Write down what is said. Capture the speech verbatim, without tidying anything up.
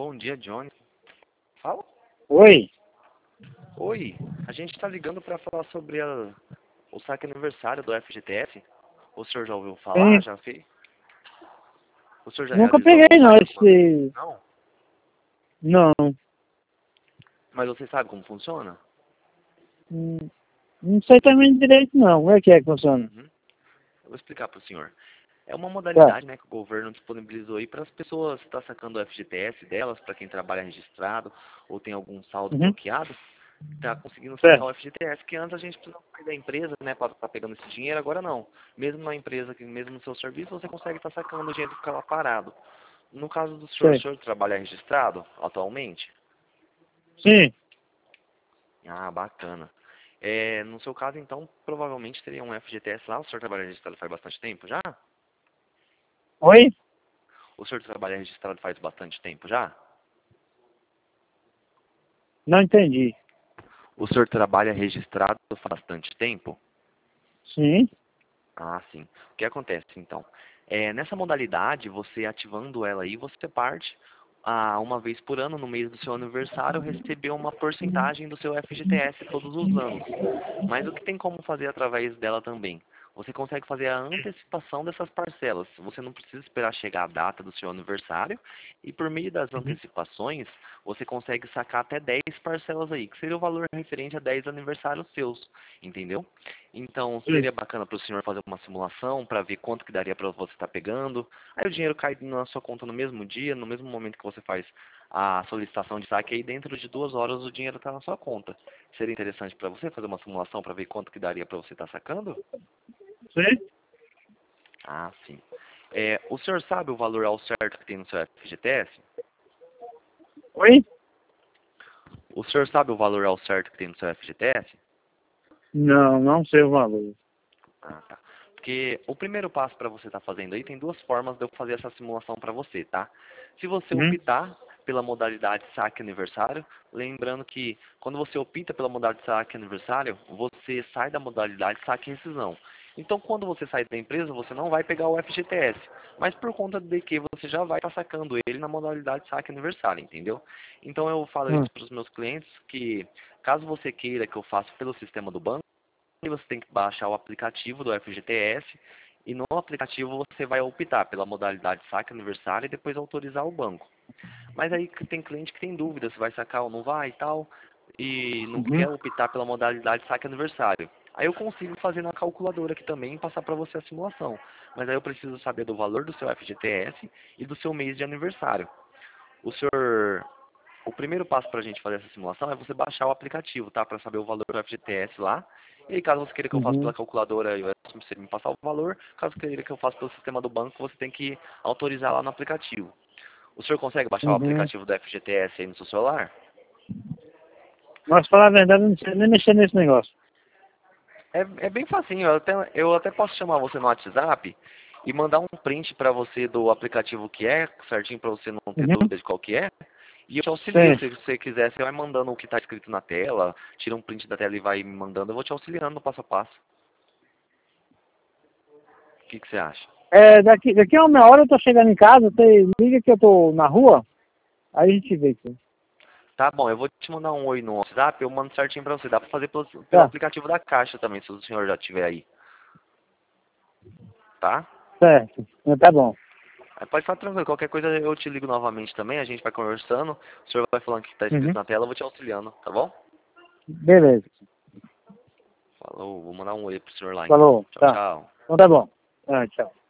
Bom dia, Johnny. Fala. Oi. Oi, a gente está ligando para falar sobre a, o saque aniversário do F G T S. O senhor já ouviu falar? Sim. Já fez? O senhor já Nunca realizou peguei algum não saque alguma vez? esse. Não? Não. Mas você sabe como funciona? Hum, Não sei também direito não. Como é que é que funciona? Uhum. Eu vou explicar para o senhor. É uma Tá. modalidade, né, que o governo disponibilizou aí para as pessoas estar sacando o F G T S delas, para quem trabalha registrado ou tem algum saldo Uhum. bloqueado, está conseguindo sacar Certo. o F G T S, que antes a gente precisava sair da empresa, né, para estar pegando esse dinheiro, agora não. Mesmo na empresa, que mesmo no seu serviço, você consegue estar sacando o dinheiro e ficar lá parado. No caso do senhor, o Sei. senhor trabalha registrado atualmente? Sim. Ah, bacana. É, no seu caso, então, provavelmente teria um F G T S lá. O senhor trabalha registrado faz bastante tempo já? Oi? O senhor trabalha registrado faz bastante tempo já? Não entendi. O senhor trabalha registrado faz bastante tempo? Sim. Ah, sim. O que acontece, então? É, nessa modalidade, você ativando ela aí, você parte, ah, uma vez por ano, no mês do seu aniversário, receber uma porcentagem do seu F G T S todos os anos. Mas o que tem como fazer através dela também? Você consegue fazer a antecipação dessas parcelas. Você não precisa esperar chegar a data do seu aniversário. E por meio das Uhum. antecipações, você consegue sacar até dez parcelas aí, que seria o valor referente a dez aniversários seus. Entendeu? Então, Sim. seria bacana para o senhor fazer uma simulação para ver quanto que daria para você estar pegando. Aí o dinheiro cai na sua conta no mesmo dia, no mesmo momento que você faz a solicitação de saque. Aí dentro de duas horas o dinheiro está na sua conta. Seria interessante para você fazer uma simulação para ver quanto que daria para você estar sacando? Sim. Ah, sim. É, o senhor sabe o valor ao certo que tem no seu F G T S? Oi? O senhor sabe o valor ao certo que tem no seu F G T S? Não, não sei o valor. Ah, tá. Porque o primeiro passo para você estar fazendo aí, tem duas formas de eu fazer essa simulação para você, tá? Se você Uhum. optar pela modalidade saque aniversário, lembrando que quando você opta pela modalidade saque aniversário, você sai da modalidade saque rescisão. Então, quando você sair da empresa, você não vai pegar o F G T S, mas por conta de que você já vai estar sacando ele na modalidade saque aniversário, entendeu? Então, eu falo isso Hum. para os meus clientes, que caso você queira que eu faça pelo sistema do banco, você tem que baixar o aplicativo do F G T S e no aplicativo você vai optar pela modalidade saque aniversário e depois autorizar o banco. Mas aí que tem cliente que tem dúvida se vai sacar ou não vai e tal, e não Uhum. quer optar pela modalidade saque aniversário. Aí eu consigo fazer na calculadora aqui também e passar para você a simulação. Mas aí eu preciso saber do valor do seu F G T S e do seu mês de aniversário. O senhor, o primeiro passo para a gente fazer essa simulação é você baixar o aplicativo, tá? Para saber o valor do F G T S lá. E aí, caso você queira que eu faça Uhum. pela calculadora, eu você me passar o valor. Caso queira que eu faça pelo sistema do banco, você tem que autorizar lá no aplicativo. O senhor consegue baixar o Uhum. aplicativo do F G T S aí no seu celular? Mas falar a verdade, eu não sei nem mexer nesse negócio. É, é bem facinho. Eu até, eu até posso chamar você no WhatsApp e mandar um print para você do aplicativo que é, certinho para você não ter Uhum. dúvida de qual que é. E eu te auxilio, Sim. se você quiser, você vai mandando o que está escrito na tela, tira um print da tela e vai me mandando, eu vou te auxiliando no passo a passo. O que, que você acha? É, daqui, daqui a uma hora eu tô chegando em casa, você liga que eu tô na rua, aí a gente vê aqui. Tá bom, eu vou te mandar um oi no WhatsApp, eu mando certinho pra você. Dá pra fazer pelo, pelo Tá, aplicativo da Caixa também, se o senhor já tiver aí. Tá? certo. Tá bom. Aí pode ficar tranquilo, qualquer coisa eu te ligo novamente também, a gente vai conversando, o senhor vai falando o que tá escrito Uhum. na tela, eu vou te auxiliando, tá bom? Beleza. Falou, vou mandar um oi pro senhor lá então. Falou. Tchau, Tá. tchau. Então tá bom. Ah, tchau.